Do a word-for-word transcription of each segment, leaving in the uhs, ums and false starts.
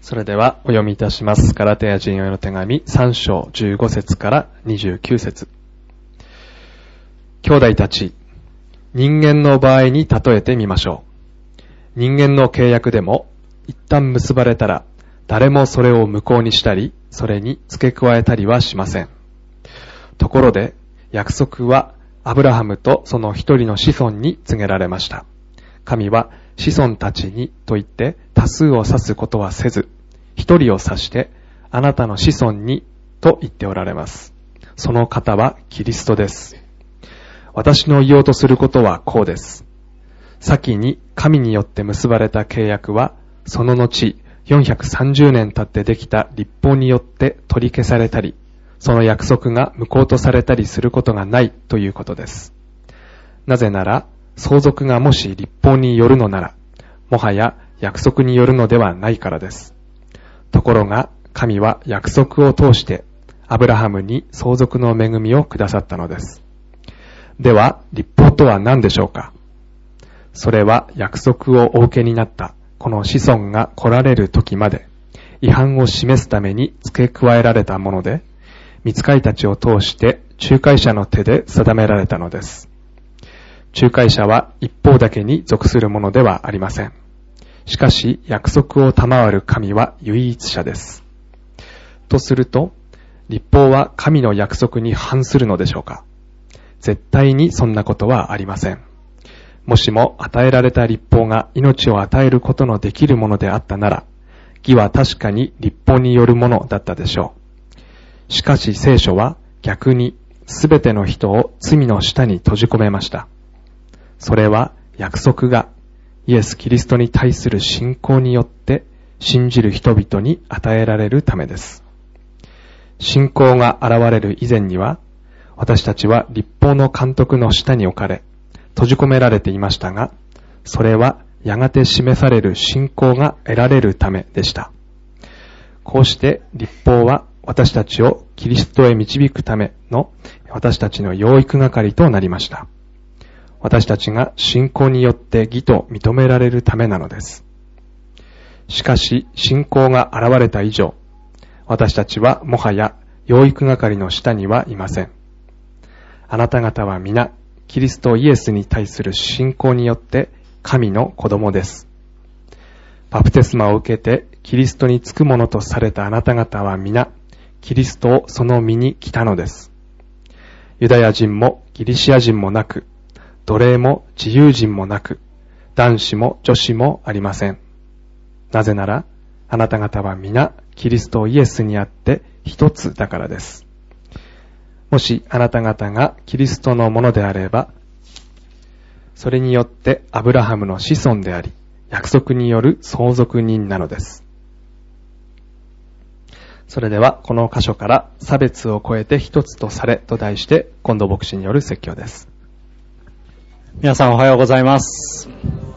それではお読みいたします。ガラテヤ人への手紙さん章じゅうご節からにじゅうきゅう節。兄弟たち、人間の場合に例えてみましょう。人間の契約でも一旦結ばれたら誰もそれを無効にしたり、それに付け加えたりはしません。ところで約束はアブラハムとその一人の子孫に告げられました。神は子孫たちにと言って多数を指すことはせず、一人を指してあなたの子孫にと言っておられます。その方はキリストです。私の言おうとすることはこうです。先に神によって結ばれた契約は、その後よんひゃくさんじゅうねん経ってできた律法によって取り消されたり、その約束が無効とされたりすることがないということです。なぜなら、相続がもし律法によるのなら、もはや約束によるのではないからです。ところが、神は約束を通して、アブラハムに相続の恵みをくださったのです。では、律法とは何でしょうか？それは約束をお受けになったこの子孫が来られる時まで、違反を示すために付け加えられたもので、御使いたちを通して仲介者の手で定められたのです。仲介者は一方だけに属するものではありません。しかし約束を賜る神は唯一者です。とすると、律法は神の約束に反するのでしょうか？絶対にそんなことはありません。もしも与えられた律法が命を与えることのできるものであったなら、義は確かに律法によるものだったでしょう。しかし聖書は逆にすべての人を罪の下に閉じ込めました。それは約束がイエス・キリストに対する信仰によって信じる人々に与えられるためです。信仰が現れる以前には、私たちは律法の監督の下に置かれ、閉じ込められていましたが、それはやがて示される信仰が得られるためでした。こうして律法は私たちをキリストへ導くための私たちの養育係となりました。私たちが信仰によって義と認められるためなのです。しかし信仰が現れた以上、私たちはもはや養育係の下にはいません。あなた方は皆キリストイエスに対する信仰によって神の子供です。バプテスマを受けてキリストにつくものとされたあなた方は皆キリストをその身に来たのです。ユダヤ人もギリシア人もなく、奴隷も自由人もなく、男子も女子もありません。なぜなら、あなた方は皆キリストイエスにあって一つだからです。もしあなた方がキリストのものであれば、それによってアブラハムの子孫であり、約束による相続人なのです。それではこの箇所から差別を超えて一つとされと題して近藤牧師による説教です。 皆さんおはようございます。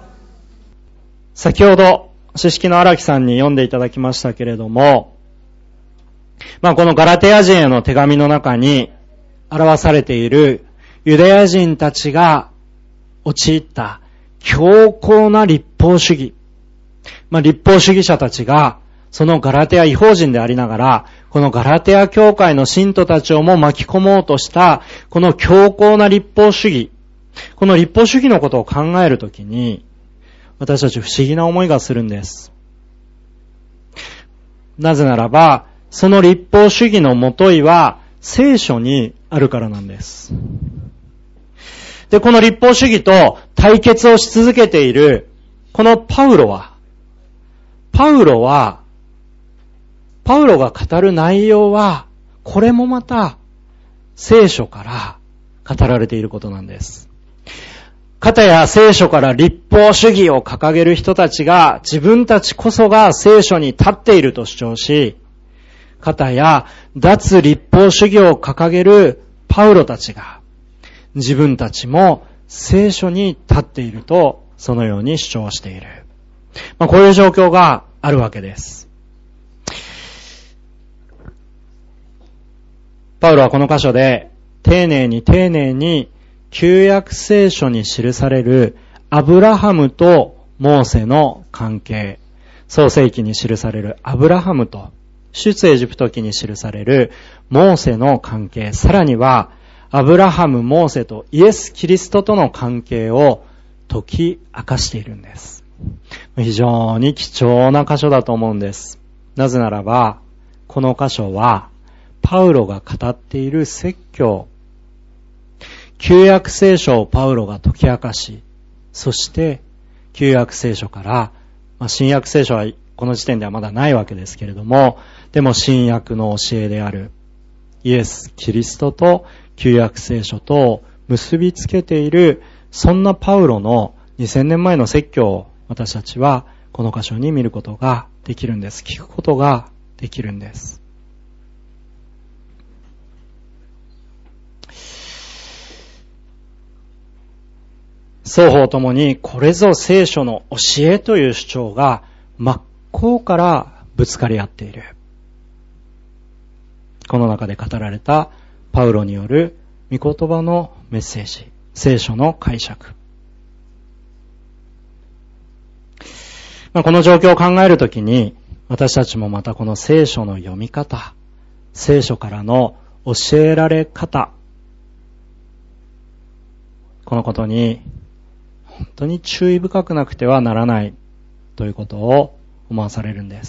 先ほど詩式の荒木さんに読んでいただきましたけれども、まあこのガラテヤ人への手紙の中に表されているユダヤ人たちが陥った強硬な律法主義、まあ律法主義者たちがそのガラテヤ異邦人でありながら、このガラテヤ教会の信徒たちをも巻き込もうとしたこの強硬な律法主義、この律法主義のことを考えるときに、私たち不思議な思いがするんです。なぜならば、その律法主義のもといは聖書にあるからなんです。で、この律法主義と対決をし続けている、このパウロは、パウロは、パウロが語る内容は、これもまた聖書から語られていることなんです。かたや聖書から律法主義を掲げる人たちが自分たちこそが聖書に立っていると主張し、かたや脱律法主義を掲げるパウロたちが自分たちも聖書に立っているとそのように主張している。まあ、こういう状況があるわけです。パウロはこの箇所で丁寧に丁寧に旧約聖書に記されるアブラハムとモーセの関係、 創世記に記されるアブラハムと、出エジプト記に記されるモーセの関係、さらにはアブラハム、モーセとイエス・キリストとの関係を解き明かしているんです。非常に貴重な箇所だと思うんです。なぜならば、この箇所はパウロが語っている説教、旧約聖書をパウロが解き明かし、そして旧約聖書から、まあ、新約聖書はこの時点ではまだないわけですけれども、でも新約の教えであるイエス・キリストと旧約聖書と結びつけている、そんなパウロのにせんねんまえの説教を私たちはこの箇所に見ることができるんです。聞くことができるんです。双方ともにこれぞ聖書の教えという主張が真っ向からぶつかり合っている。この中で語られたパウロによる御言葉のメッセージ、聖書の解釈。まあ、この状況を考えるときに、私たちもまたこの聖書の読み方、聖書からの教えられ方、このことに本当に注意深くなくてはならないということを思わされるんです。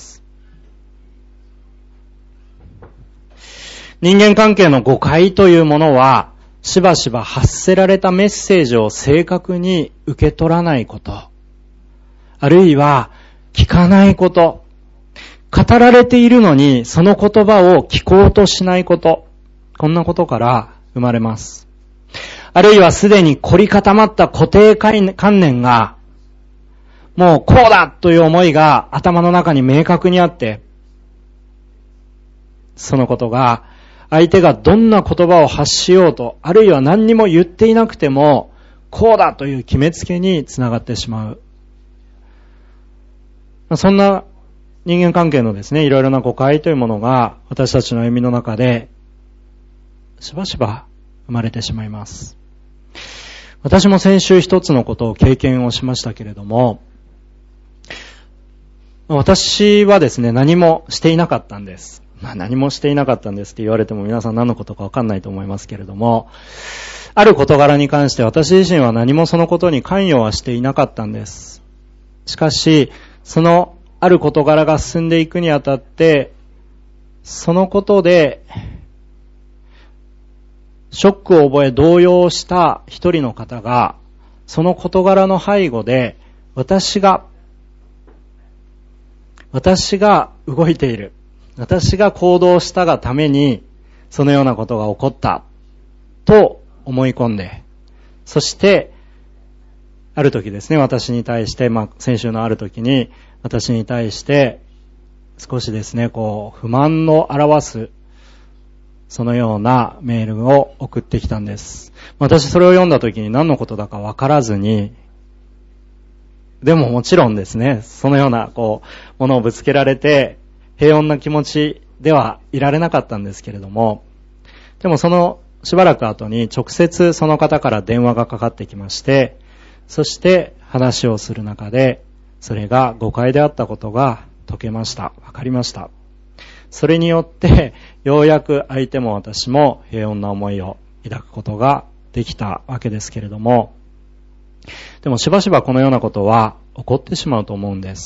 人間関係の誤解というものは、しばしば発せられたメッセージを正確に受け取らないこと、あるいは聞かないこと、語られているのにその言葉を聞こうとしないこと、こんなことから生まれます。あるいはすでに凝り固まった固定観念が、もうこうだという思いが頭の中に明確にあって、そのことが相手がどんな言葉を発しようと、あるいは何にも言っていなくても、こうだという決めつけにつながってしまう。そんな人間関係のですね、いろいろな誤解というものが私たちの歩みの中でしばしば生まれてしまいます。私も先週一つのことを経験をしましたけれども、私はですね、何もしていなかったんです。まあ何もしていなかったんですって言われても皆さん何のことかわかんないと思いますけれども、ある事柄に関して私自身は何もそのことに関与はしていなかったんです。しかし、そのある事柄が進んでいくにあたって、そのことで、ショックを覚え動揺した一人の方が、その事柄の背後で、私が、私が動いている。私が行動したがために、そのようなことが起こった。と思い込んで、そして、ある時ですね、私に対して、まあ、先週のある時に、私に対して、少しですね、こう、不満を表す、そのようなメールを送ってきたんです。私それを読んだ時に何のことだかわからずに、でももちろんですね、そのような、こう、ものをぶつけられて、平穏な気持ちではいられなかったんですけれども、でもそのしばらく後に直接その方から電話がかかってきまして、そして話をする中で、それが誤解であったことが解けました。わかりました。それによって、ようやく相手も私も平穏な思いを抱くことができたわけですけれども、でもしばしばこのようなことは起こってしまうと思うんです。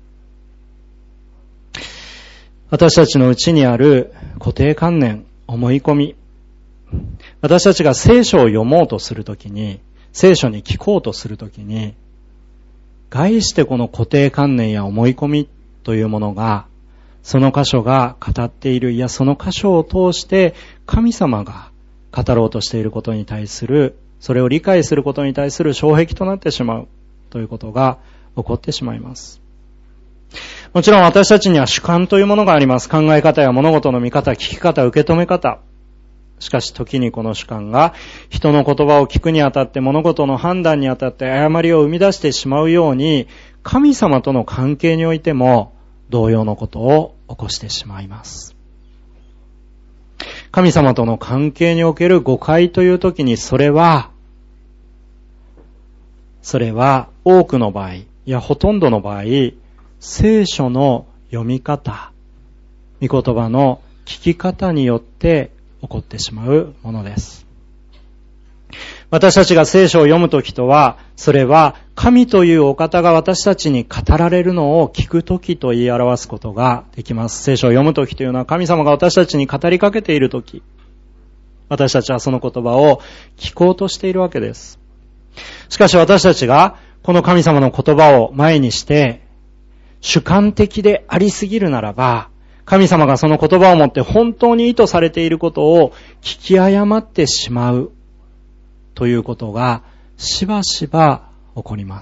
私たちのうちにある固定観念、思い込み、私たちが聖書を読もうとするときに、聖書に聞こうとするときに、概してこの固定観念や思い込みというものが、その箇所が語っている、いやその箇所を通して神様が語ろうとしていることに対する、それを理解することに対する障壁となってしまうということが起こってしまいます。もちろん私たちには主観というものがあります。考え方や物事の見方、聞き方、受け止め方。しかし時にこの主観が人の言葉を聞くにあたって物事の判断にあたって誤りを生み出してしまうように、神様との関係においても同様のことを起こしてしまいます。神様との関係における誤解という時に、それはそれは多くの場合、いやほとんどの場合、 聖書の読み方、御言葉の聞き方によって起こってしまうものです。私たちが聖書を読むときとは、それは神というお方が私たちに語られるのを聞くときと言い表すことができます。聖書を読むときというのは神様が私たちに語りかけているとき、私たちはその言葉を聞こうとしているわけです。しかし私たちがこの神様の言葉を前にして主観的でありすぎるならば、神様がその言葉をもって本当に意図されていることを聞き誤ってしまうということがしばしば起こります。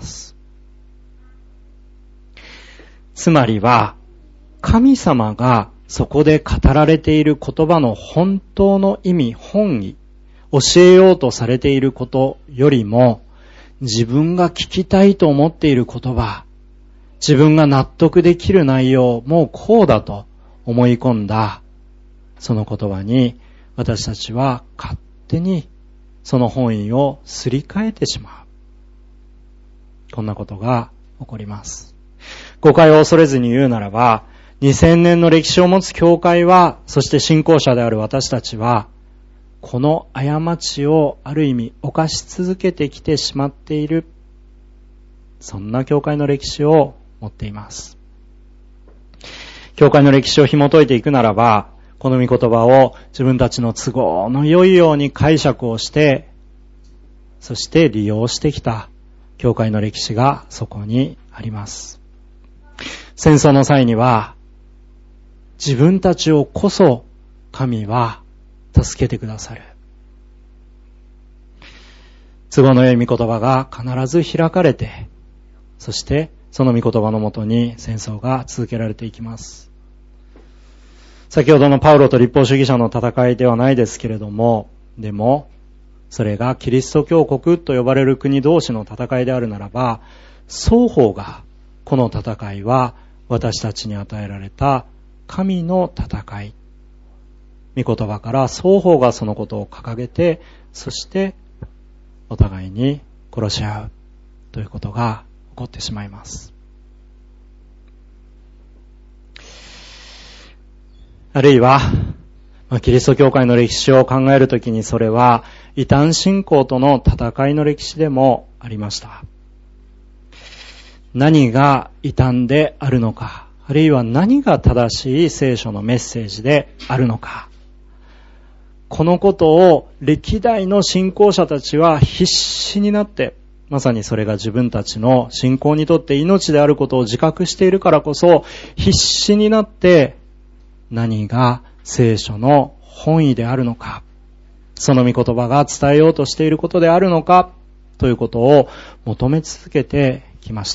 つまりは、神様がそこで語られている言葉の本当の意味、本意、教えようとされていることよりも、自分が聞きたいと思っている言葉、自分が納得できる内容、もうこうだと思い込んだ、その言葉に私たちは勝手にその本意をすり替えてしまう。こんなことが起こります。誤解を恐れずに言うならば、にせんねんの歴史を持つ教会は、そして信仰者である私たちは、この過ちをある意味犯し続けてきてしまっている、そんな教会の歴史を持っています。教会の歴史を紐解いていくならば、この御言葉を自分たちの都合の良いように解釈をして、そして利用してきた教会の歴史がそこにあります。戦争の際には、自分たちをこそ神は助けてくださる。都合の良い御言葉が必ず開かれて、そしてその御言葉のもとに戦争が続けられていきます。先ほどのパウロと立法主義者の戦いではないですけれども、でもそれがキリスト教国と呼ばれる国同士の戦いであるならば、双方がこの戦いは私たちに与えられた神の戦い。御言葉から双方がそのことを掲げて、そしてお互いに殺し合うということが起こってしまいます。あるいは、まあ、キリスト教会の歴史を考えるときにそれは異端信仰との戦いの歴史でもありました。何が異端であるのか、あるいは何が正しい聖書のメッセージであるのか。このことを歴代の信仰者たちは必死になって、まさにそれが自分たちの信仰にとって命であることを自覚しているからこそ、必死になって何が聖書の本意であるのか、その御言葉が伝えようとしていることであるのか、ということを求め続けてきました。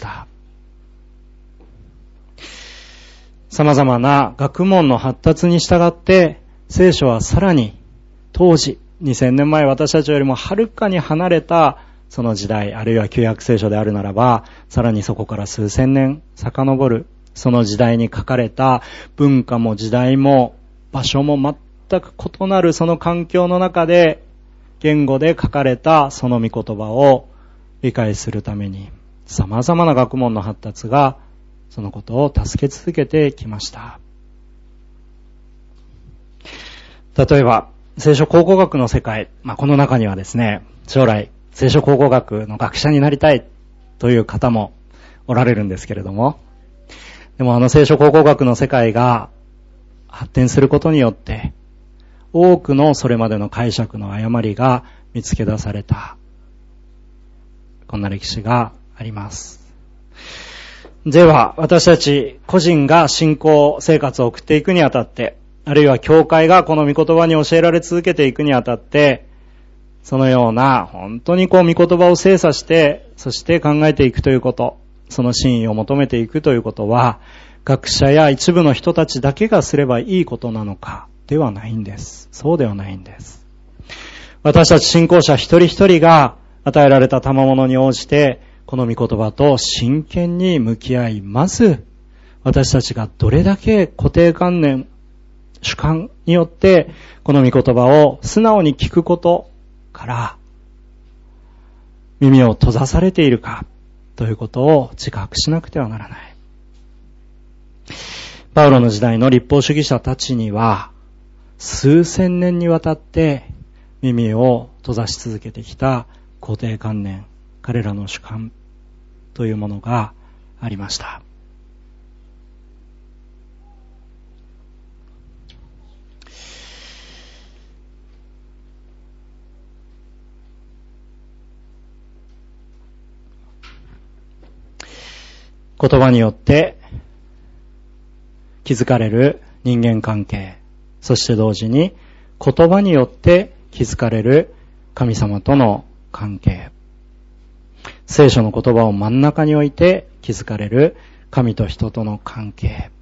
様々な学問の発達に従って聖書はさらに当時にせんねんまえ私たちよりもはるかに離れたその時代、あるいは旧約聖書であるならばさらにそこから数千年遡るその時代に書かれた文化も時代も場所も全く異なるその環境の中で言語で書かれたその御言葉を理解するために様々な学問の発達がそのことを助け続けてきました。例えば、聖書考古学の世界、まあ、この中にはですね、将来、聖書考古学の学者になりたいという方もおられるんですけれども、でもあの聖書考古学の世界が発展することによって、多くのそれまでの解釈の誤りが見つけ出された。こんな歴史があります。では、私たち個人が信仰生活を送っていくにあたって、あるいは教会がこの御言葉に教えられ続けていくにあたって、そのような本当にこう御言葉を精査して、そして考えていくということ、その真意を求めていくということは、学者や一部の人たちだけがすればいいことなのかではないんです。そうではないんです。私たち信仰者一人一人が与えられた賜物に応じて、この御言葉と真剣に向き合い、まず私たちがどれだけ固定観念、主観によってこの御言葉を素直に聞くことから耳を閉ざされているかということを自覚しなくてはならない。 パウロの時代の律法主義者たちには、数千年にわたって耳を閉ざし続けてきた固定観念、彼らの主観というものがありました。言葉によって築かれる人間関係、そして同時に言葉によって築かれる神様との関係、聖書の言葉を真ん中に置いて築かれる神と人との関係、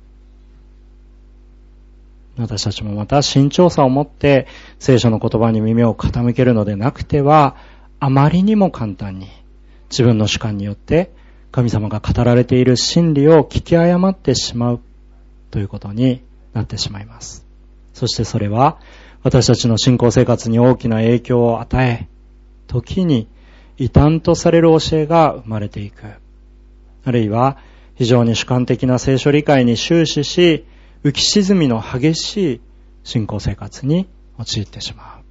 私たちもまた慎重さを持って聖書の言葉に耳を傾けるのでなくては、あまりにも簡単に自分の主観によって神様が語られている真理を聞き誤ってしまうということになってしまいます。そしてそれは私たちの信仰生活に大きな影響を与え、時に異端とされる教えが生まれていく。あるいは非常に主観的な聖書理解に終始し、浮き沈みの激しい信仰生活に陥ってしまう。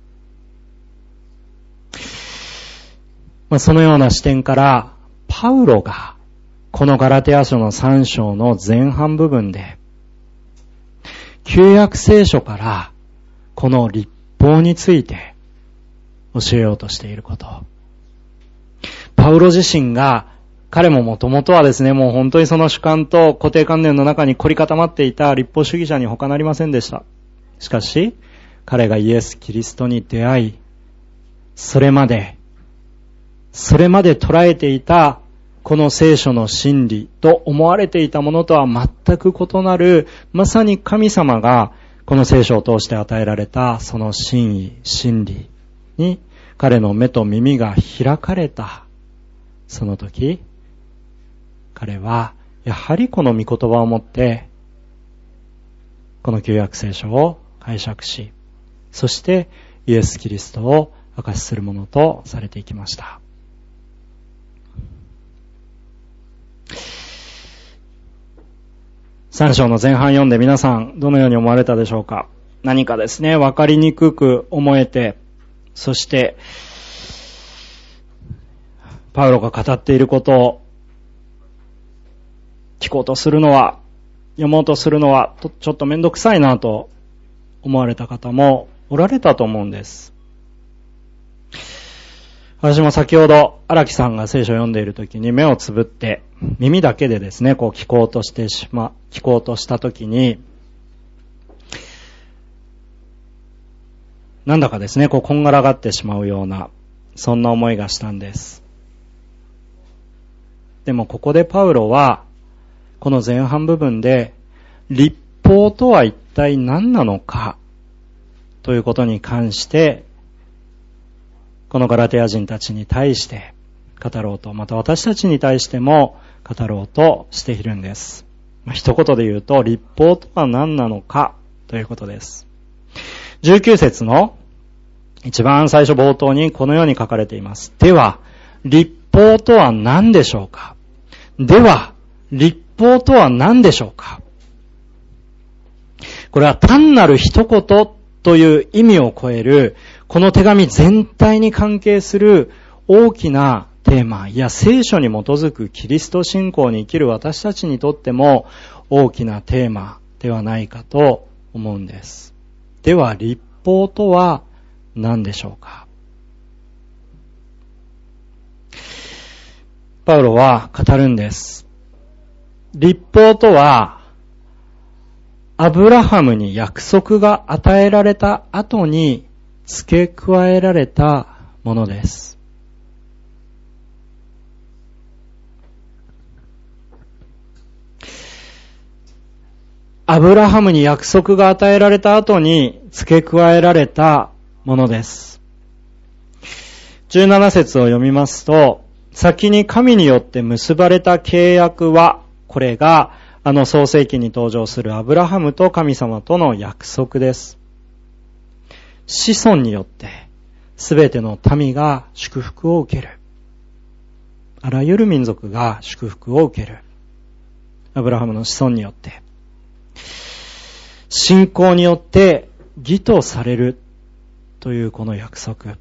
まあ、そのような視点からパウロがこのガラテヤ書のさん章の前半部分で旧約聖書からこの律法について教えようとしていること。パウロ自身が、彼ももともとはですね、もう本当にその主観と固定観念の中に凝り固まっていた律法主義者に他なりませんでした。しかし、彼がイエス・キリストに出会い、それまで、それまで捉えていたこの聖書の真理と思われていたものとは全く異なる、まさに神様がこの聖書を通して与えられたその真意、真理に彼の目と耳が開かれた。その時、彼はやはりこの御言葉をもってこの旧約聖書を解釈し、そしてイエス・キリストを証しするものとされていきました。三章の前半読んで皆さんどのように思われたでしょうか。何かですね、わかりにくく思えて、そしてパウロが語っていることを聞こうとするのは、読もうとするのはちょっとめんどくさいなと思われた方もおられたと思うんです。私も先ほど荒木さんが聖書を読んでいるときに目をつぶって耳だけでですね、こう聞こうとしてしま、聞こうとしたときに、なんだかですね、こうこんがらがってしまうような、そんな思いがしたんです。でもここでパウロは、この前半部分で、律法とは一体何なのか、ということに関して、このガラテヤ人たちに対して語ろうと、また私たちに対しても語ろうとしているんです。まあ、一言で言うと、律法とは何なのかということです。じゅうきゅう節の一番最初冒頭にこのように書かれています。では、律法とは何でしょうか？では、律法とは何でしょうか？これは単なる一言という意味を超える、この手紙全体に関係する大きなテーマ、いや聖書に基づくキリスト信仰に生きる私たちにとっても大きなテーマではないかと思うんです。では律法とは何でしょうか？パウロは語るんです。律法とはアブラハムに約束が与えられた後に付け加えられたものです。アブラハムに約束が与えられた後に付け加えられたものです。じゅうなな節を読みますと、先に神によって結ばれた契約は、これがあの創世記に登場するアブラハムと神様との約束です。子孫によってすべての民が祝福を受ける。あらゆる民族が祝福を受ける。アブラハムの子孫によって。 信仰によって義とされるというこの約束。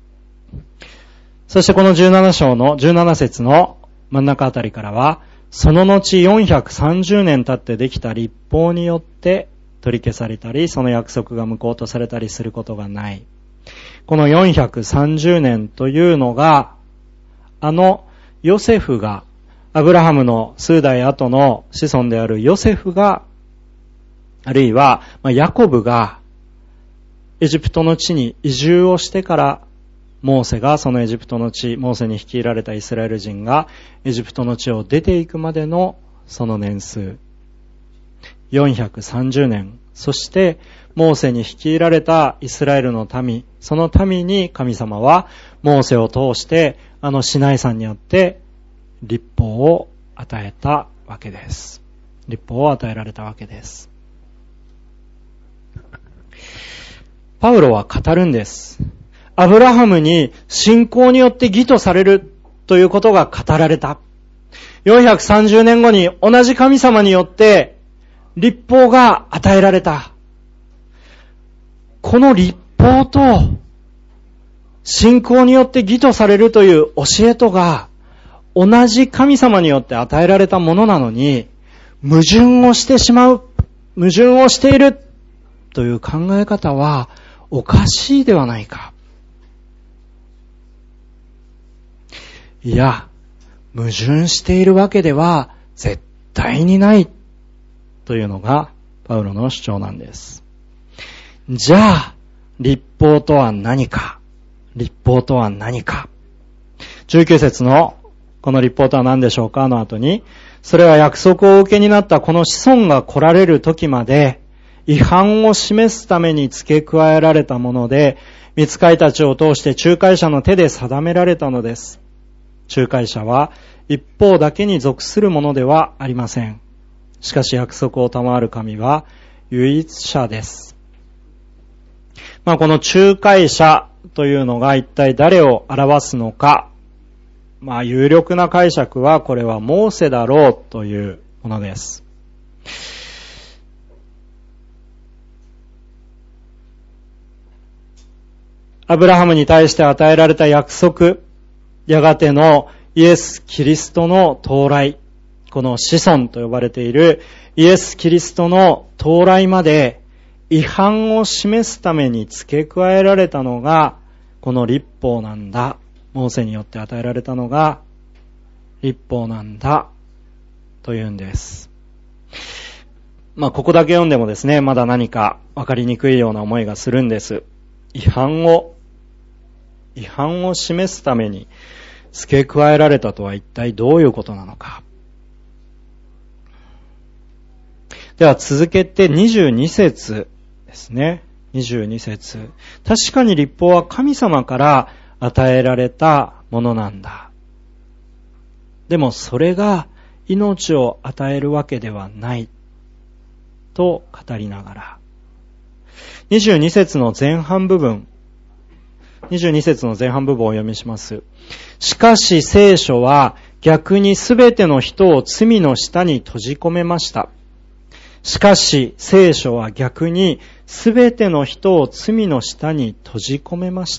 そしてこのじゅうなな章のじゅうなな節の真ん中あたりからは、その後よんひゃくさんじゅうねん経ってできた律法によって取り消されたり、その約束が無効とされたりすることがない。このよんひゃくさんじゅうねんというのが、あのヨセフが、アブラハムの数代後の子孫であるヨセフが、あるいはヤコブがエジプトの地に移住をしてから、モーセがそのエジプトの地、モーセに率いられたイスラエル人がエジプトの地を出ていくまでのその年数。よんひゃくさんじゅうねん。そしてモーセに率いられたイスラエルの民、その民に神様はモーセを通してあのシナイ山によって律法を与えたわけです。律法を与えられたわけです。パウロは語るんです。アブラハムに信仰によって義とされるということが語られた。よんひゃくさんじゅうねんごに同じ神様によって律法が与えられた。この律法と信仰によって義とされるという教えとが同じ神様によって与えられたものなのに矛盾をしてしまう、矛盾をしているという考え方はおかしいではないか。いや、矛盾しているわけでは絶対にないというのがパウロの主張なんです。じゃあ、律法とは何か？律法とは何か？じゅうきゅう節のこの律法とは何でしょうかの後に、それは約束を受けになったこの子孫が来られる時まで違反を示すために付け加えられたもので、御使いたちを通して仲介者の手で定められたのです。仲介者は一方だけに属するものではありません。しかし約束を賜る神は唯一者です。まあこの仲介者というのが一体誰を表すのか。まあ有力な解釈はこれはモーセだろうというものです。アブラハムに対して与えられた約束、やがてのイエス・キリストの到来、この子孫と呼ばれているイエス・キリストの到来まで違反を示すために付け加えられたのがこの律法なんだ。モーセによって与えられたのが律法なんだというんです。まあここだけ読んでもですね、まだ何か分かりにくいような思いがするんです。違反を違反を示すために付け加えられたとは一体どういうことなのか。では続けてにじゅうに節ですね。にじゅうに節。確かに律法は神様から与えられたものなんだ。でもそれが命を与えるわけではないと語りながら。にじゅうに節の前半部分。にじゅうに節の前半部分をお読みします。しかし聖書は逆にすべての人を罪の下に閉じ込めました。しかし聖書は逆にすべての人を罪の下に閉じ込めました。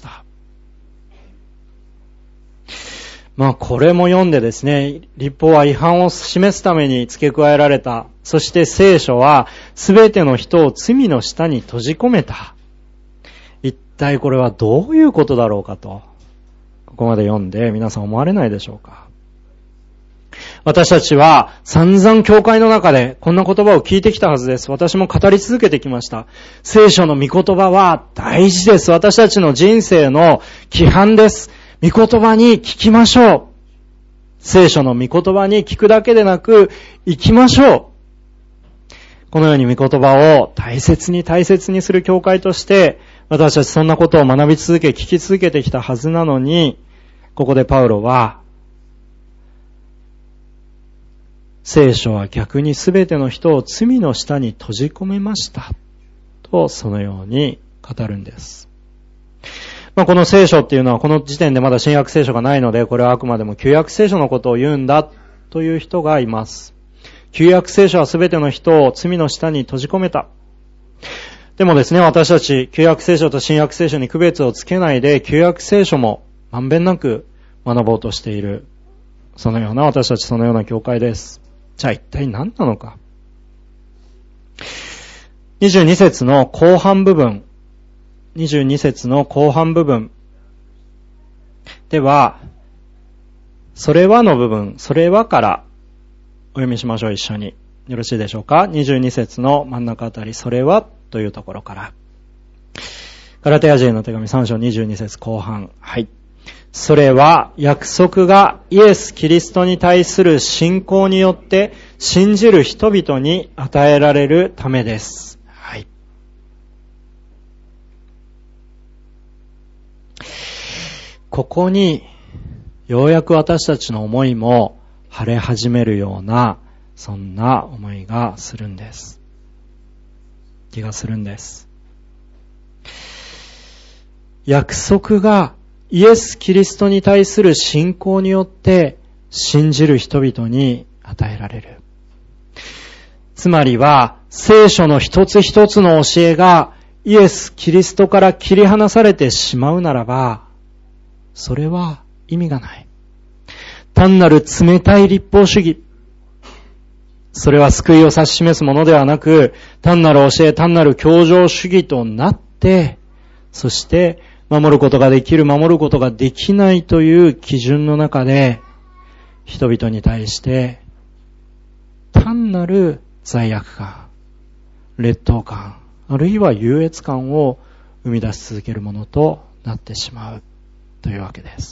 まあこれも読んでですね、律法は違反を示すために付け加えられた。そして聖書はすべての人を罪の下に閉じ込めた。一体これはどういうことだろうかと、ここまで読んで皆さん思われないでしょうか。私たちは散々教会の中でこんな言葉を聞いてきたはずです。私も語り続けてきました。聖書の御言葉は大事です。私たちの人生の規範です。御言葉に聞きましょう。聖書の御言葉に聞くだけでなく生きましょう。このように御言葉を大切に大切にする教会として私たちそんなことを学び続け、聞き続けてきたはずなのに、ここでパウロは、聖書は逆にすべての人を罪の下に閉じ込めました。と、そのように語るんです。まあ、この聖書っていうのはこの時点でまだ新約聖書がないので、これはあくまでも旧約聖書のことを言うんだという人がいます。旧約聖書はすべての人を罪の下に閉じ込めた。 でもですね、私たち、旧約聖書と新約聖書に区別をつけないで、旧約聖書もまんべんなく学ぼうとしている。そのような私たち、そのような教会です。じゃあ一体何なのか。にじゅうに節の後半部分、にじゅうに節の後半部分では、それはの部分、それはからお読みしましょう、一緒に。よろしいでしょうか。にじゅうに節の真ん中あたり、それはというところから。ガラテヤ人への手紙さん章にじゅうに節後半。はい。それは約束がイエス・キリストに対する信仰によって信じる人々に与えられるためです。はい。ここにようやく私たちの思いも晴れ始めるような、そんな思いがするんです。気がするんです。約束がイエス・キリストに対する信仰によって信じる人々に与えられる。つまりは聖書の一つ一つの教えがイエス・キリストから切り離されてしまうならば、それは意味がない。単なる冷たい律法主義。それは救いを指し示すものではなく、単なる教え、単なる教条主義となって、そして守ることができる、守ることができないという基準の中で、人々に対して単なる罪悪感、劣等感、あるいは優越感を生み出し続けるものとなってしまうというわけです。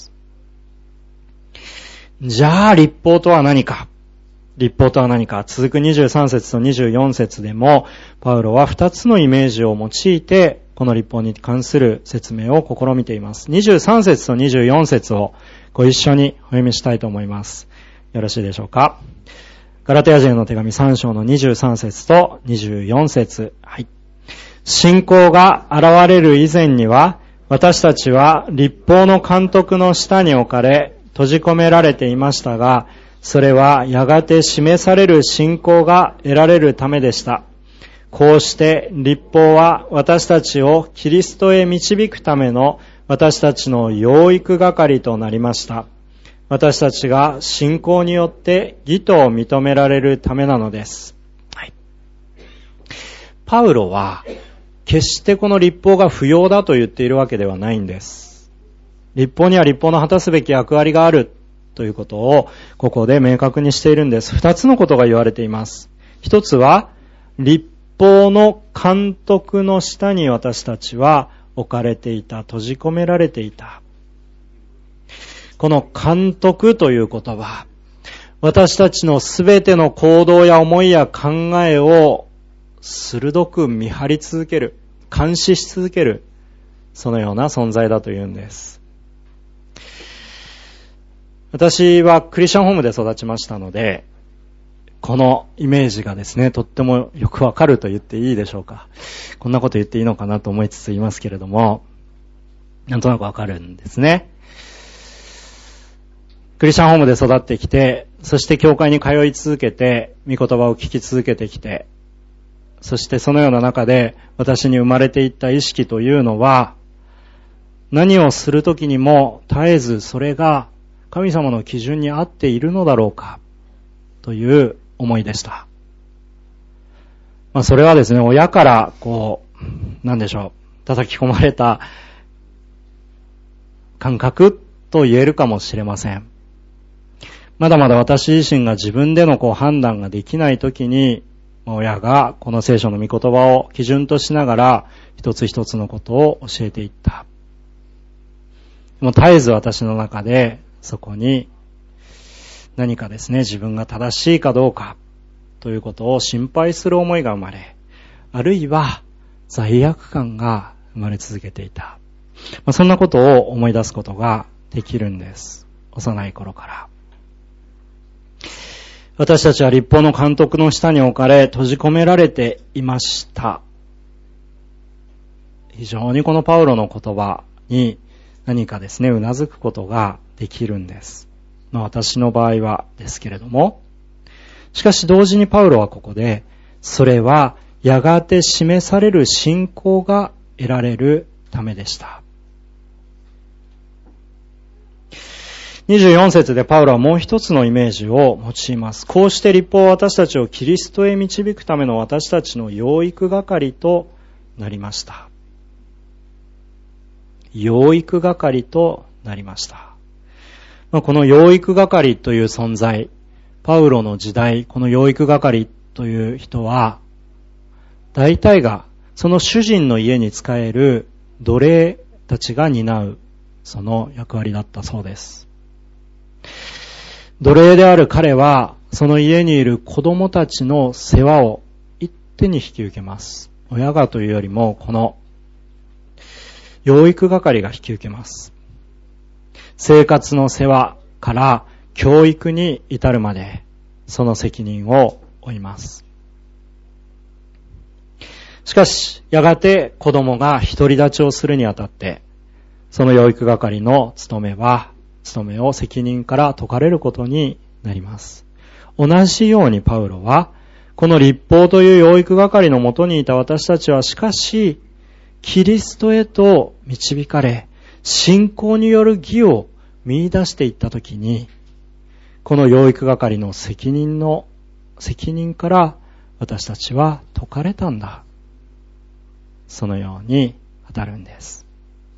じゃあ律法とは何か。律法とは何か。続くにじゅうさん節とにじゅうよん節でもパウロはふたつのイメージを用いてこの律法に関する説明を試みています。にじゅうさん節とにじゅうよん節をご一緒にお読みしたいと思います。よろしいでしょうか。ガラテヤ人への手紙さん章のにじゅうさん節とにじゅうよん節。はい。信仰が現れる以前には私たちは律法の監督の下に置かれ閉じ込められていましたが、それはやがて示される信仰が得られるためでした。こうして律法は私たちをキリストへ導くための私たちの養育係となりました。私たちが信仰によって義と認められるためなのです。はい、パウロは決してこの律法が不要だと言っているわけではないんです。律法には律法の果たすべき役割があるということをここで明確にしているんです。二つのことが言われています。一つは律法の監督の下に私たちは置かれていた、閉じ込められていた。この監督という言葉、私たちのすべての行動や思いや考えを鋭く見張り続ける、監視し続ける、そのような存在だというんです。私はクリスチャンホームで育ちましたので、このイメージがですね、とってもよくわかると言っていいでしょうか。こんなこと言っていいのかなと思いつつ言いますけれども、なんとなくわかるんですね。クリスチャンホームで育ってきて、そして教会に通い続けて、御言葉を聞き続けてきて、そしてそのような中で私に生まれていった意識というのは、何をするときにも絶えずそれが神様の基準に合っているのだろうかという思いでした。まあそれはですね、親からこう、なんでしょう、叩き込まれた感覚と言えるかもしれません。まだまだ私自身が自分でのこう判断ができないときに、親がこの聖書の御言葉を基準としながら一つ一つのことを教えていった。もう絶えず私の中でそこに何かですね、自分が正しいかどうかということを心配する思いが生まれ、あるいは罪悪感が生まれ続けていた。まあ、そんなことを思い出すことができるんです。幼い頃から。私たちは律法の監督の下に置かれ、閉じ込められていました。非常にこのパウロの言葉に何かですね、うなずくことができるんです。まあ、私の場合はですけれども、しかし同時にパウロはここで、それはやがて示される信仰が得られるためでした。にじゅうよん節でパウロはもう一つのイメージを用います。こうして律法は私たちをキリストへ導くための私たちの養育係となりました。養育係となりました。この養育係という存在、パウロの時代、この養育係という人は、大体がその主人の家に仕える奴隷たちが担うその役割だったそうです。奴隷である彼は、その家にいる子供たちの世話を一手に引き受けます。親がというよりも、この養育係が引き受けます。生活の世話から教育に至るまで、その責任を負います。しかし、やがて子供が独り立ちをするにあたって、その養育係の務めは、務めを責任から解かれることになります。同じようにパウロは、この律法という養育係のもとにいた私たちはしかし、キリストへと導かれ、信仰による義を見出していったときに、この養育係の責任の、責任から私たちは解かれたんだ。そのように当たるんです。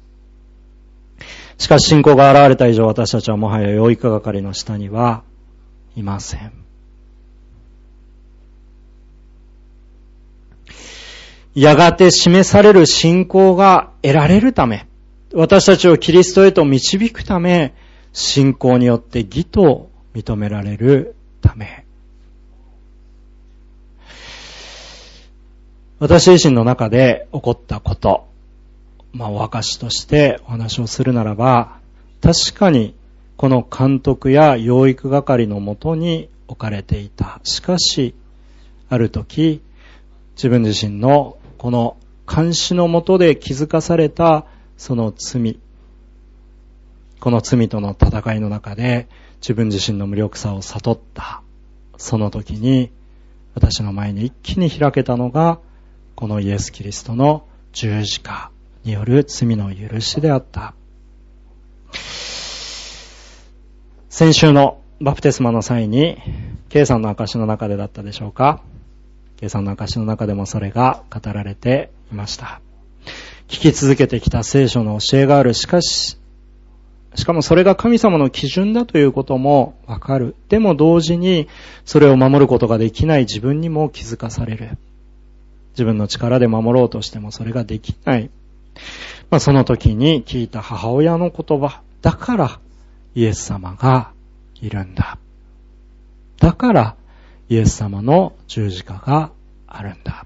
しかし信仰が現れた以上、私たちはもはや養育係の下にはいません。やがて示される信仰が得られるため、私たちをキリストへと導くため、信仰によって義と認められるため。私自身の中で起こったこと、まあお証としてお話をするならば、確かにこの監督や養育係のもとに置かれていた。しかし、ある時、自分自身のこの監視のもとで気づかされたその罪、この罪との戦いの中で自分自身の無力さを悟った。その時に私の前に一気に開けたのがこのイエス・キリストの十字架による罪の許しであった。先週のバプテスマの際に、Kさんの証の中でだったでしょうか。Kさんの証の中でもそれが語られていました。聞き続けてきた聖書の教えがある。しかし、しかもそれが神様の基準だということもわかる。でも同時にそれを守ることができない自分にも気づかされる。自分の力で守ろうとしてもそれができない。まあ、その時に聞いた母親の言葉。だからイエス様がいるんだ。だからイエス様の十字架があるんだ。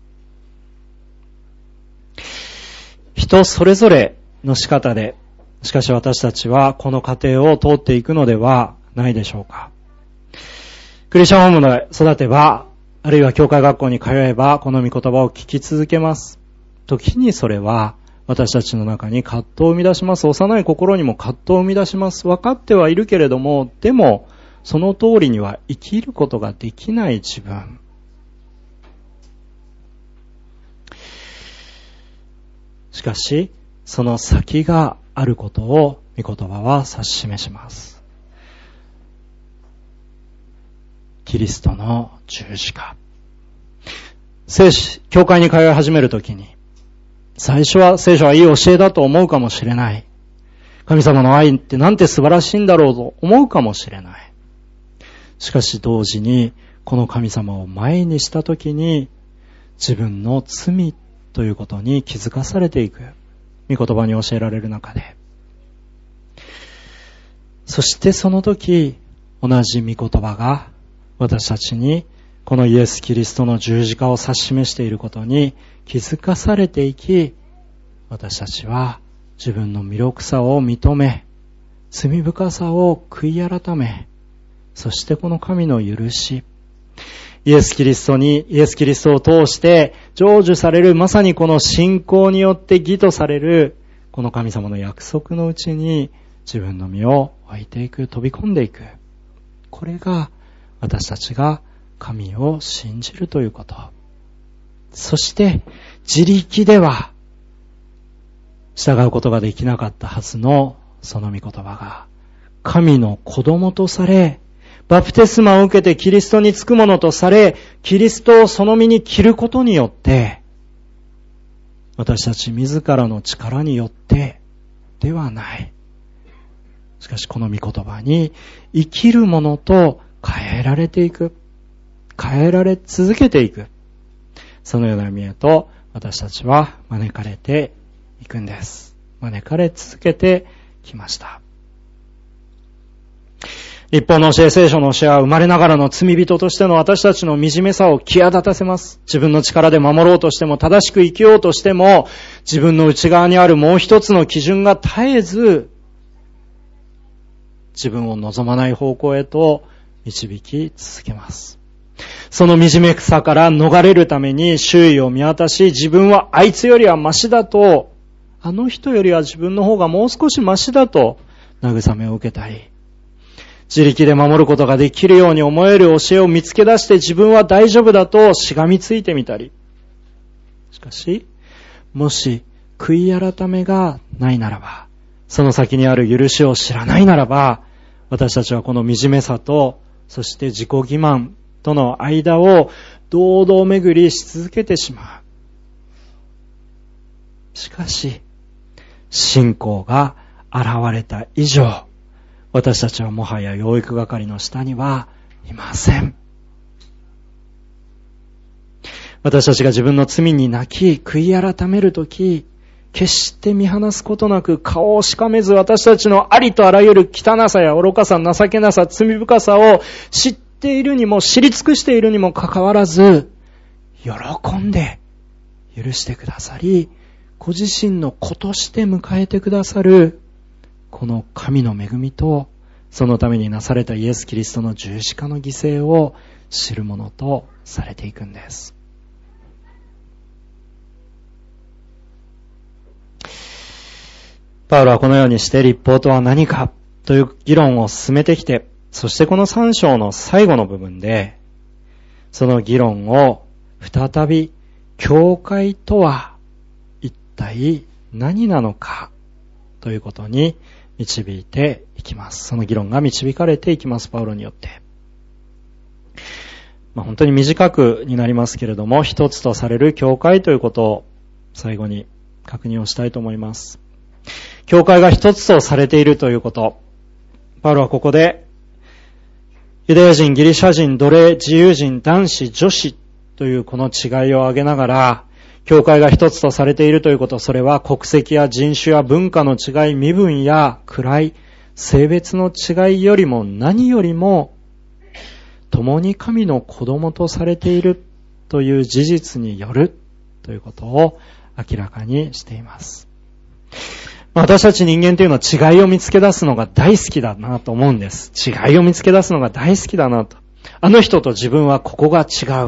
人それぞれの仕方で、しかし私たちはこの過程を通っていくのではないでしょうか。クリスチャンホームで育てば、あるいは教会学校に通えば、この御言葉を聞き続けます。時にそれは私たちの中に葛藤を生み出します。幼い心にも葛藤を生み出します。分かってはいるけれども、でもその通りには生きることができない自分。しかし、その先があることを御言葉は指し示します。キリストの十字架。聖書、教会に通い始めるときに、最初は聖書はいい教えだと思うかもしれない。神様の愛ってなんて素晴らしいんだろうと思うかもしれない。しかし同時に、この神様を前にしたときに、自分の罪ということに気づかされていく。御言葉に教えられる中で。そしてその時、同じ御言葉が私たちにこのイエス・キリストの十字架を指し示していることに気づかされていき、私たちは自分の魅力さを認め、罪深さを悔い改め、そしてこの神の許し、イエス・キリストに、イエス・キリストを通して成就される、まさにこの信仰によって義とされる、この神様の約束のうちに自分の身を置いていく、飛び込んでいく。これが私たちが神を信じるということ。 そして自力では従うことができなかったはずのその御言葉が神の子供とされ、バプテスマを受けてキリストにつくものとされ、キリストをその身に着ることによって、私たち自らの力によってではない。しかしこの御言葉に生きるものと変えられていく。変えられ続けていく。そのような意味へと私たちは招かれていくんです。招かれ続けてきました。立法の教え、聖書の教えは生まれながらの罪人としての私たちの惨めさを際立たせます。自分の力で守ろうとしても、正しく生きようとしても、自分の内側にあるもう一つの基準が絶えず、自分を望まない方向へと導き続けます。その惨めさから逃れるために周囲を見渡し、自分はあいつよりはマシだと、あの人よりは自分の方がもう少しマシだと慰めを受けたり、自力で守ることができるように思える教えを見つけ出して自分は大丈夫だとしがみついてみたり。しかし、もし悔い改めがないならば、その先にある許しを知らないならば、私たちはこの惨めさと、そして自己欺瞞との間を堂々巡りし続けてしまう。しかし、信仰が現れた以上、私たちはもはや養育係の下にはいません。私たちが自分の罪に泣き、悔い改めるとき、決して見放すことなく顔をしかめず私たちのありとあらゆる汚さや愚かさ、情けなさ、罪深さを知っているにも知り尽くしているにもかかわらず、喜んで許してくださり、ご自身の子として迎えてくださる、この神の恵みと、そのためになされたイエス・キリストの十字架の犠牲を知るものとされていくんです。パウロはこのようにして立法とは何かという議論を進めてきて、そしてこのさん章の最後の部分で、その議論を再び、教会とは一体何なのかということに導いていきます。その議論が導かれていきます、パウロによって。まあ、本当に短くになりますけれども、一つとされる教会ということを最後に確認をしたいと思います。教会が一つとされているということ。パウロはここで、ユダヤ人、ギリシャ人、奴隷、自由人、男子、女子というこの違いを挙げながら、教会が一つとされているということ、それは国籍や人種や文化の違い、身分や位、性別の違いよりも何よりも、共に神の子供とされているという事実によるということを明らかにしています。私たち人間というのは違いを見つけ出すのが大好きだなと思うんです。違いを見つけ出すのが大好きだなと。あの人と自分はここが違う。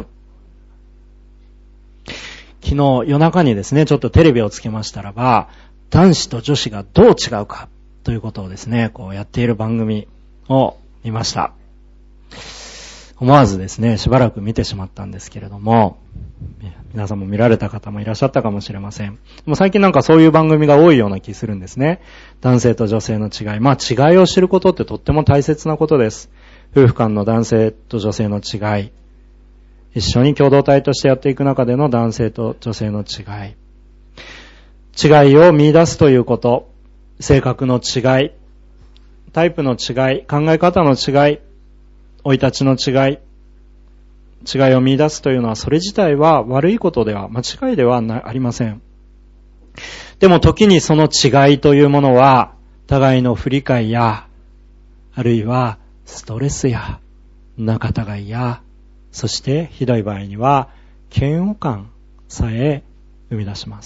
昨日夜中にですね、ちょっとテレビをつけましたらば、男子と女子がどう違うかということをですね、こうやっている番組を見ました。思わずですね、しばらく見てしまったんですけれども、皆さんも見られた方もいらっしゃったかもしれません。でも最近なんかそういう番組が多いような気するんですね。男性と女性の違い。まあ違いを知ることってとっても大切なことです。夫婦間の男性と女性の違い。一緒に共同体としてやっていく中での男性と女性の違い。違いを見出すということ。性格の違い。タイプの違い。考え方の違い。生い立ちの違い。違いを見出すというのは、それ自体は悪いことでは、間違いではありません。でも時にその違いというものは、互いの不理解や、あるいはストレスや、仲違いや、そしてひどい場合には、嫌悪感さえ生み出します。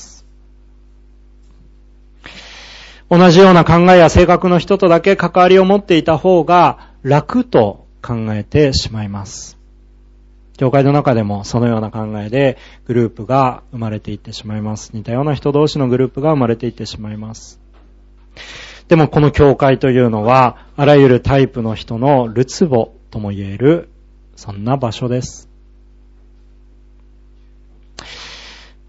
同じような考えや性格の人とだけ関わりを持っていた方が楽と考えてしまいます。教会の中でもそのような考えでグループが生まれていってしまいます。似たような人同士のグループが生まれていってしまいます。でもこの教会というのは、あらゆるタイプの人のるつぼとも言える、そんな場所です。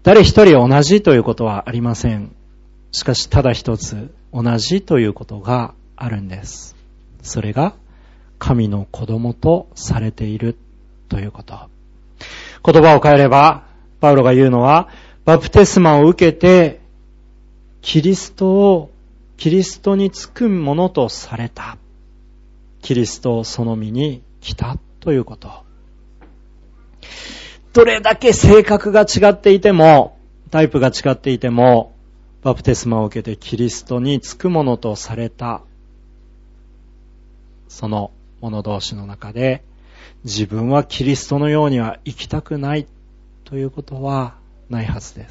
誰一人同じということはありません。しかしただ一つ同じということがあるんです。それが神の子供とされているということ。言葉を変えれば、パウロが言うのは、バプテスマを受けて、キリストを、キリストにつくものとされた。キリストをその身に来たということ。どれだけ性格が違っていても、タイプが違っていても、バプテスマを受けてキリストにつくものとされた。その者同士の中で、自分はキリストのようには生きたくないということはないはずです。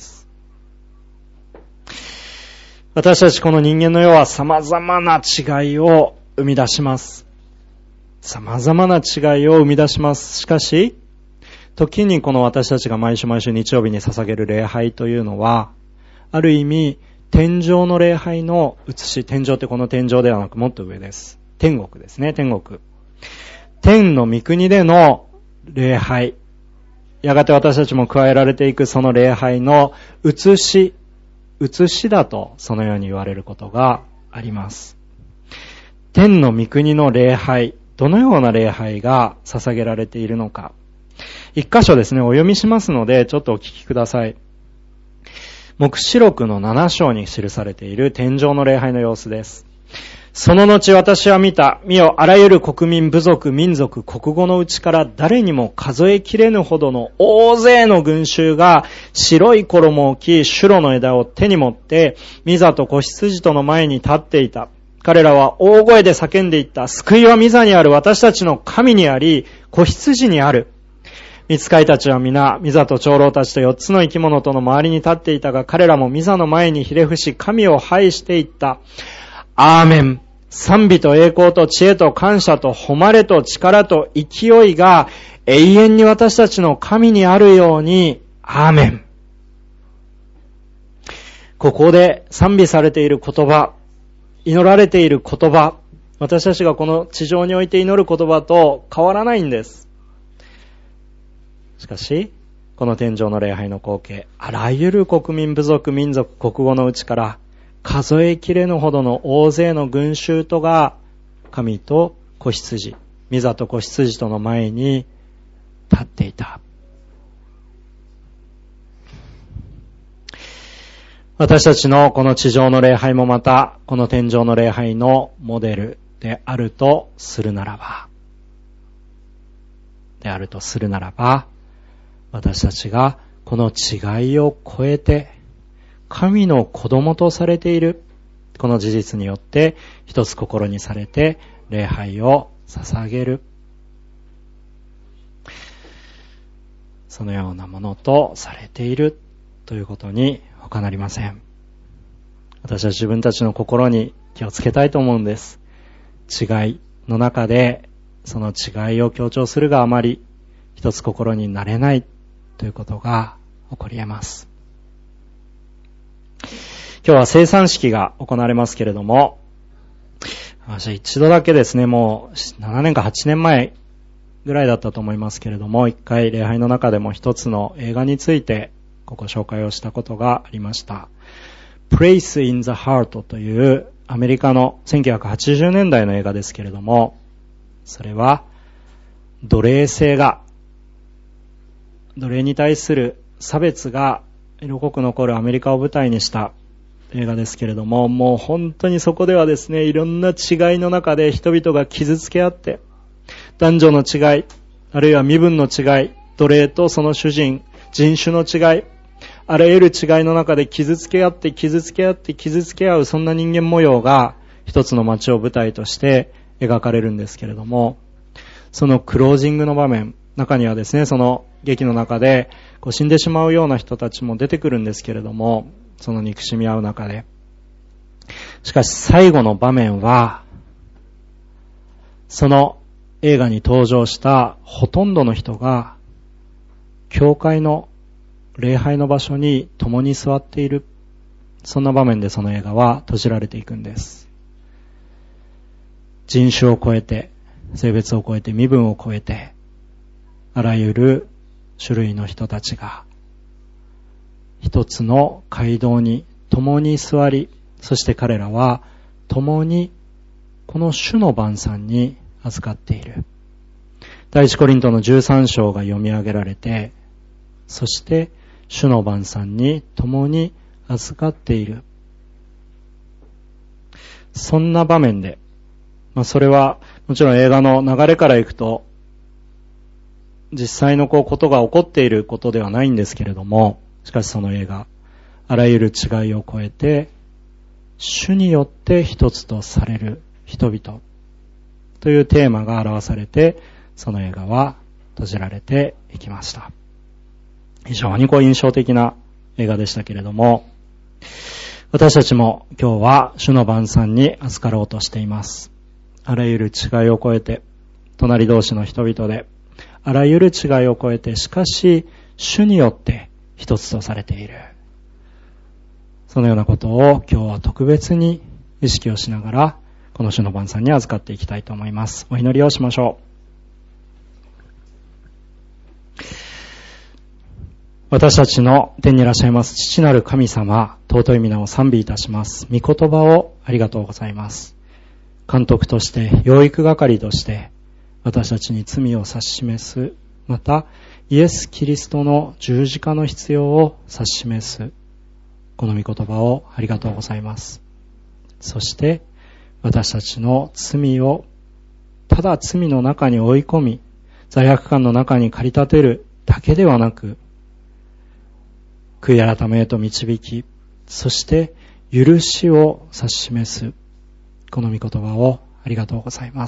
私たちこの人間の世は様々な違いを生み出します。様々な違いを生み出します。しかし、時にこの私たちが毎週毎週日曜日に捧げる礼拝というのは、ある意味、天上の礼拝の写し、天上ってこの天上ではなくもっと上です。天国ですね、天国。天の御国での礼拝。やがて私たちも加えられていくその礼拝の写し、写しだとそのように言われることがあります。天の御国の礼拝、どのような礼拝が捧げられているのか。一箇所ですね、お読みしますので、ちょっとお聞きください。黙示録のなな章に記されている天上の礼拝の様子です。その後私は見た。見よ、あらゆる国民、部族、民族、国語のうちから誰にも数えきれぬほどの大勢の群衆が白い衣を着、シュロの枝を手に持って、ミザと子羊との前に立っていた。彼らは大声で叫んでいった。救いはミザにある。私たちの神にあり、子羊にある。御使いたちは皆、ミザと長老たちと四つの生き物との周りに立っていたが、彼らもミザの前にひれ伏し、神を拝していった。アーメン。賛美と栄光と知恵と感謝と誉れと力と勢いが永遠に私たちの神にあるように。アーメン。ここで賛美されている言葉、祈られている言葉、私たちがこの地上において祈る言葉と変わらないんです。しかし、この天上の礼拝の光景、あらゆる国民、部族、民族、国語のうちから数えきれぬほどの大勢の群衆とが神と子羊、ミザと子羊との前に立っていた。私たちのこの地上の礼拝もまたこの天上の礼拝のモデルであるとするならば、であるとするならば、私たちがこの違いを超えて神の子供とされているこの事実によって一つ心にされて礼拝を捧げる、そのようなものとされているということに他なりません。私は自分たちの心に気をつけたいと思うんです。違いの中でその違いを強調するがあまり一つ心になれないということが起こり得ます。今日は生産式が行われますけれども、私一度だけですね、もうななねんかはちねんまえぐらいだったと思いますけれども、一回礼拝の中でも一つの映画についてここ紹介をしたことがありました。Place in the Heart というアメリカのせんきゅうひゃくはちじゅうねんだいの映画ですけれども、それは奴隷制が、奴隷に対する差別が色濃く残るアメリカを舞台にした映画ですけれども、もう本当にそこではですね、いろんな違いの中で人々が傷つけ合って、男女の違い、あるいは身分の違い、奴隷とその主人、人種の違い、あらゆる違いの中で傷つけ合って傷つけ合って傷つけ合う、そんな人間模様が一つの街を舞台として描かれるんですけれども、そのクロージングの場面、中にはですね、その劇の中でこう死んでしまうような人たちも出てくるんですけれども、その憎しみ合う中で、しかし最後の場面は、その映画に登場したほとんどの人が教会の礼拝の場所に共に座っている、そんな場面でその映画は閉じられていくんです。人種を超えて、性別を超えて、身分を超えて、あらゆる種類の人たちが一一つの街道に共に座り、そして彼らは共にこの主の晩餐に預かっている。第一コリントのじゅうさん章が読み上げられて、そして主の晩餐に共に預かっている。そんな場面で、まあそれはもちろん映画の流れからいくと、実際のこうことが起こっていることではないんですけれども、しかしその映画、あらゆる違いを超えて、主によって一つとされる人々というテーマが表されて、その映画は閉じられていきました。非常にこう印象的な映画でしたけれども、私たちも今日は主の晩餐に預かろうとしています。あらゆる違いを超えて、隣同士の人々で、あらゆる違いを超えて、しかし主によって一つとされている。そのようなことを今日は特別に意識をしながら、この主の晩餐に預かっていきたいと思います。お祈りをしましょう。私たちの天にいらっしゃいます父なる神様、尊い皆を賛美いたします。御言葉をありがとうございます。監督として、養育係として、私たちに罪を指し示す、またイエス・キリストの十字架の必要を指し示す、この御言葉をありがとうございます。そして私たちの罪をただ罪の中に追い込み、罪悪感の中に駆り立てるだけではなく、悔い改めへと導き、そして許しを指し示す、この御言葉をありがとうございます。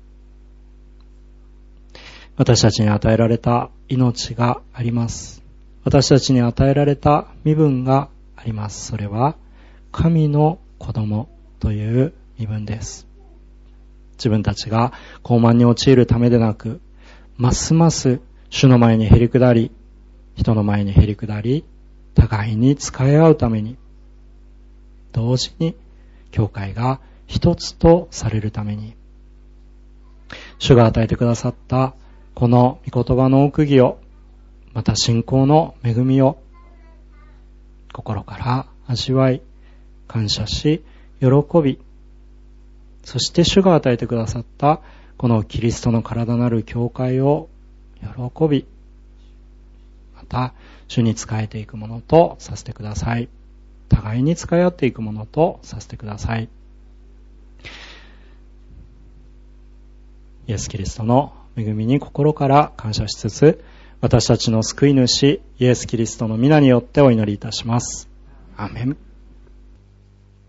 私たちに与えられた命があります。私たちに与えられた身分があります。それは神の子供という身分です。自分たちが傲慢に陥るためでなく、ますます主の前にへり下り、人の前にへり下り、互いに仕え合うために、同時に教会が一つとされるために、主が与えてくださったこの御言葉の奥義を、また信仰の恵みを心から味わい、感謝し、喜び、そして主が与えてくださったこのキリストの体なる教会を喜び、また主に仕えていくものとさせてください。互いに仕え合っていくものとさせてください。イエス・キリストの恵みに心から感謝しつつ、私たちの救い主イエス・キリストの皆によってお祈りいたします。アーメン。